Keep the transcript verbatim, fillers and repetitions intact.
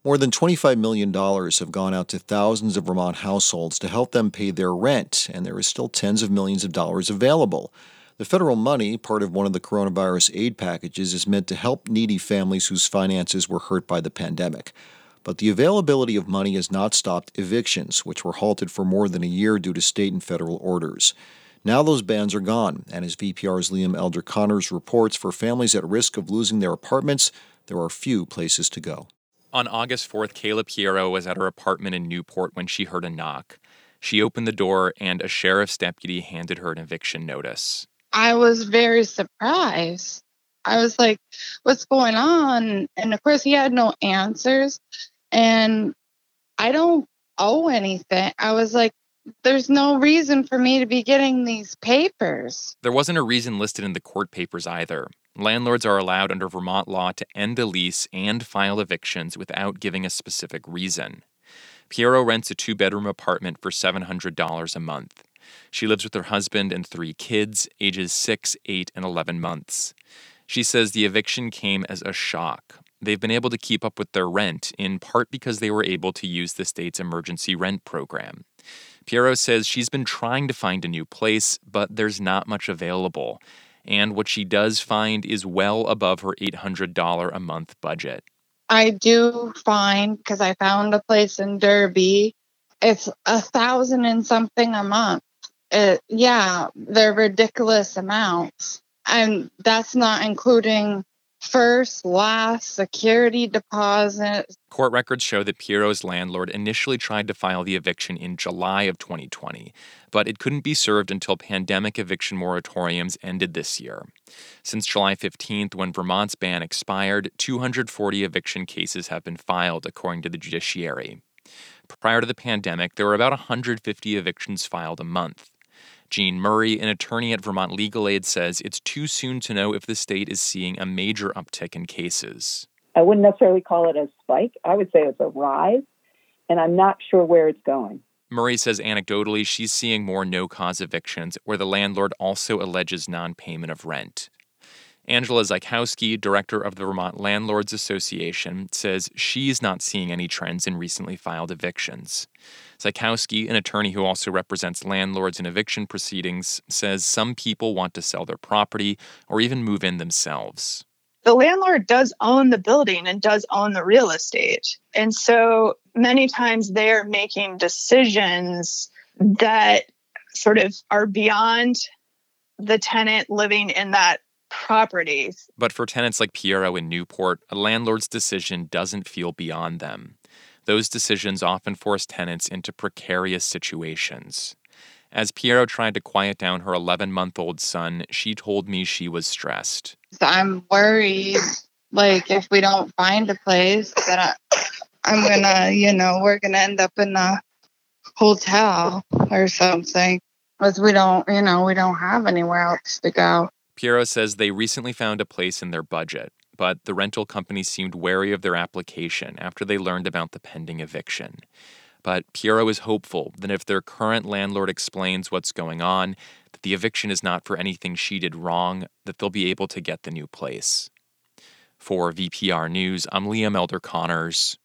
More than twenty-five million dollars have gone out to thousands of Vermont households to help them pay their rent, and there is still tens of millions of dollars available. The federal money, part of one of the coronavirus aid packages, is meant to help needy families whose finances were hurt by the pandemic. But the availability of money has not stopped evictions, which were halted for more than a year due to state and federal orders. Now those bans are gone, and as V P R's Liam Elder Connors reports, for families at risk of losing their apartments, there are few places to go. On August fourth, Kayla Piero was at her apartment in Newport when she heard a knock. She opened the door, and a sheriff's deputy handed her an eviction notice. I was very surprised. I was like, what's going on? And of course, he had no answers. And I don't owe anything. I was like, there's no reason for me to be getting these papers. There wasn't a reason listed in the court papers either. Landlords are allowed under Vermont law to end a lease and file evictions without giving a specific reason. Piero rents a two-bedroom apartment for seven hundred dollars a month. She lives with her husband and three kids, ages six, eight, and eleven months. She says the eviction came as a shock. They've been able to keep up with their rent, in part because they were able to use the state's emergency rent program. Piero says she's been trying to find a new place, but there's not much available. And what she does find is well above her eight hundred dollars a month budget. I do find, because I found a place in Derby, it's a thousand and something a month. It, yeah, they're ridiculous amounts. And that's not including first, last, security deposit. Court records show that Piero's landlord initially tried to file the eviction in July of twenty twenty, but it couldn't be served until pandemic eviction moratoriums ended this year. Since July fifteenth, when Vermont's ban expired, two hundred forty eviction cases have been filed, according to the judiciary. Prior to the pandemic, there were about one hundred fifty evictions filed a month. Jean Murray, an attorney at Vermont Legal Aid, says it's too soon to know if the state is seeing a major uptick in cases. I wouldn't necessarily call it a spike. I would say it's a rise, and I'm not sure where it's going. Murray says anecdotally she's seeing more no-cause evictions where the landlord also alleges non-payment of rent. Angela Zykowski, director of the Vermont Landlords Association, says she's not seeing any trends in recently filed evictions. Zykowski, an attorney who also represents landlords in eviction proceedings, says some people want to sell their property or even move in themselves. The landlord does own the building and does own the real estate. And so many times they're making decisions that sort of are beyond the tenant living in that property. But for tenants like Piero in Newport, a landlord's decision doesn't feel beyond them. Those decisions often force tenants into precarious situations. As Piero tried to quiet down her eleven-month-old son, she told me she was stressed. I'm worried, like, if we don't find a place, that I, I'm gonna, you know, we're gonna end up in a hotel or something. Because we don't, you know, we don't have anywhere else to go. Piero says they recently found a place in their budget, but the rental company seemed wary of their application after they learned about the pending eviction. But Piero is hopeful that if their current landlord explains what's going on, that the eviction is not for anything she did wrong, that they'll be able to get the new place. For V P R News, I'm Liam Elder Connors.